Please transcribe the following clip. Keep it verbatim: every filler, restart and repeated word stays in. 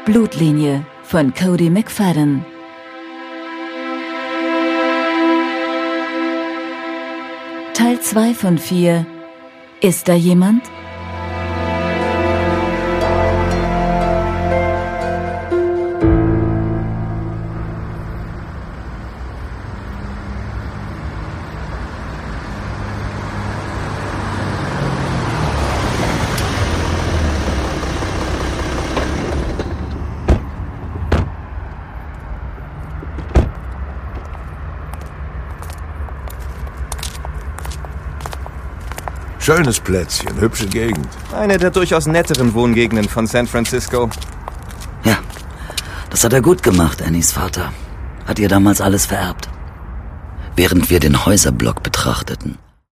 Blutlinie von Cody McFadden. Teil zwei von vier. Ist da jemand? Schönes Plätzchen, hübsche Gegend. Eine der durchaus netteren Wohngegenden von San Francisco. Ja, das hat er gut gemacht, Annies Vater. Hat ihr damals alles vererbt. Während wir den Häuserblock betrachteten,